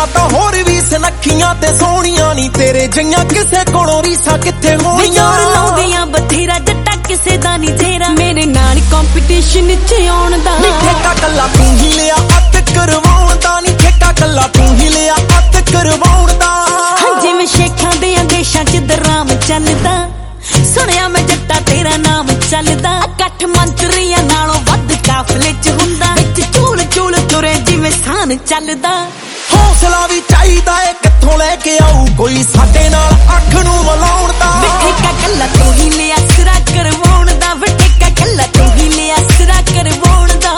ਗੱਲਾਂ ਤਾਂ ਹੋਰ ਵੀ ਸੁਨੱਖੀਆਂ ਤੇ ਸੋਹਣੀਆਂ ਨੀ ਤੇਰੇ ਜਈਆਂ ਕਿਸੇ ਕੋਲੋਂ ਰੀਸਾਂ ਕਿੱਥੇ ਹੋਣੀਆਂ। ਲਾਉਂਦੀਆਂ ਬਥੇਰਾ ਜੱਟਾ ਕਿਸੇ ਦਾ ਨੀ ਤੇਰਾ ਮੇਰੇ ਨਾਲ ਕੰਪੀਟੀਸ਼ਨ ਚ ਆਉਣ ਦਾ। ਠੇਕਾ ਕੱਲਾ ਤੂੰ ਹੀ ਲਿਆ ਅੱਤ ਕਰਵਾਉਣ ਦਾ ਨੀ ਠੇਕਾ ਕੱਲਾ ਤੂੰ ਹੀ ਲਿਆ ਅੱਤ ਕਰਵਾਉਣ ਦਾ। ਜਿਵੇਂ ਸ਼ੇਖਾਂ ਦੇ ਦੇਸ਼ਾਂ ਚ ਦਰਾਮ ਚੱਲਦਾ ਸੁਣਿਆ ਮੈਂ ਜੱਟਾ ਤੇਰਾ ਨਾਮ ਚੱਲਦਾ। ਇਕੱਠ ਮੰਤਰੀਆਂ ਨਾਲੋਂ ਵੱਧ ਕਾਫਲੇ ਚ ਹੁੰਦਾ ਵਿੱਚ ਚੂਲ ਚੂਲ ਤੁਰੇ ਜਿਵੇਂ ਸਾਨ ਚੱਲਦਾ। ਹੌਸਲਾ ਵੀ ਚਾਹੀਦਾ ਏ ਕਿੱਥੋਂ ਲੈ ਕੇ ਆਊ ਕੋਈ ਸਾਡੇ ਨਾਲ ਅੱਖ ਨੂੰ ਮਲਾਉਣ ਦਾ। ਠੇਕਾ ਕੱਲਾ ਤੂੰ ਹੀ ਲਿਆ ਸਿਰਾ ਕਰਵਾਉਣ ਦਾ ਠੇਕਾ ਕੱਲਾ ਤੂੰ ਹੀ ਲਿਆ ਸਿਰਾ ਕਰਵਾਉਣ ਦਾ।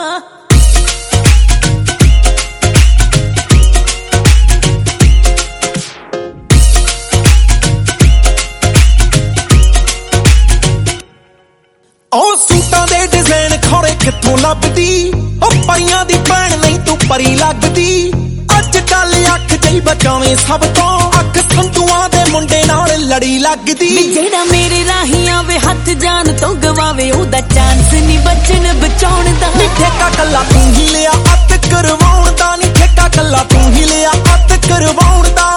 ਉਹ ਸੂਟਾਂ ਦੇ ਡਿਜ਼ਾਈਨ ਖੋਰੇ ਕਿੱਥੋਂ ਲੱਭਦੀ ਉਹ ਪਰੀਆਂ ਦੀ ਭੈਣ ਨਹੀਂ ਤੂੰ ਪਰੀ ਲੱਗਦੀ। ਅੱਜ ਕੱਲ ਅੱਖ ਜਈ ਬਚਾਵੇਂ ਸਭ ਤੋਂ ਅੱਖ ਸੰਧੂਆਂ ਦੇ ਮੁੰਡੇ ਨਾਲ ਲੜੀ ਲੱਗਦੀ। ਜਿਹੜਾ ਮੇਰੇ ਰਾਹੀਂ ਆਵੇ ਹੱਥ ਜਾਨ ਤੋਂ ਗਵਾਵੇ ਉਹਦਾ ਚਾਂਸ ਨਹੀਂ ਬਚਣ ਬਚਾਉਣ ਦਾ। ਠੇਕਾ ਕੱਲਾ ਤੂੰ ਹੀ ਲਿਆ ਅੱਤ ਕਰਵਾਉਣ ਦਾ ਨੀ ਠੇਕਾ ਕੱਲਾ ਤੂੰ ਹੀ ਲਿਆ ਅੱਤ ਕਰਵਾਉਣ ਦਾ।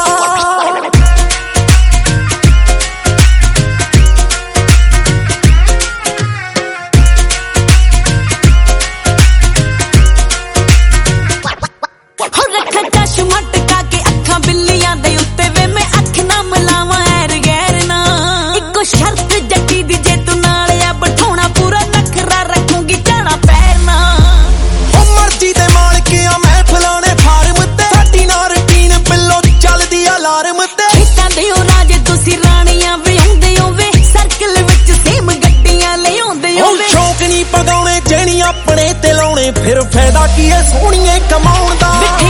ਸ਼ੌਕ ਨਹੀਂ ਪਗਾਉਣੇ ਜਿਹੜੀਆਂ ਆਪਣੇ ਤੇ ਲਾਉਣੇ ਫਿਰ ਫਾਇਦਾ ਕੀ ਏ ਸੋਹਣੀਏ ਕਮਾਉਣ ਦਾ।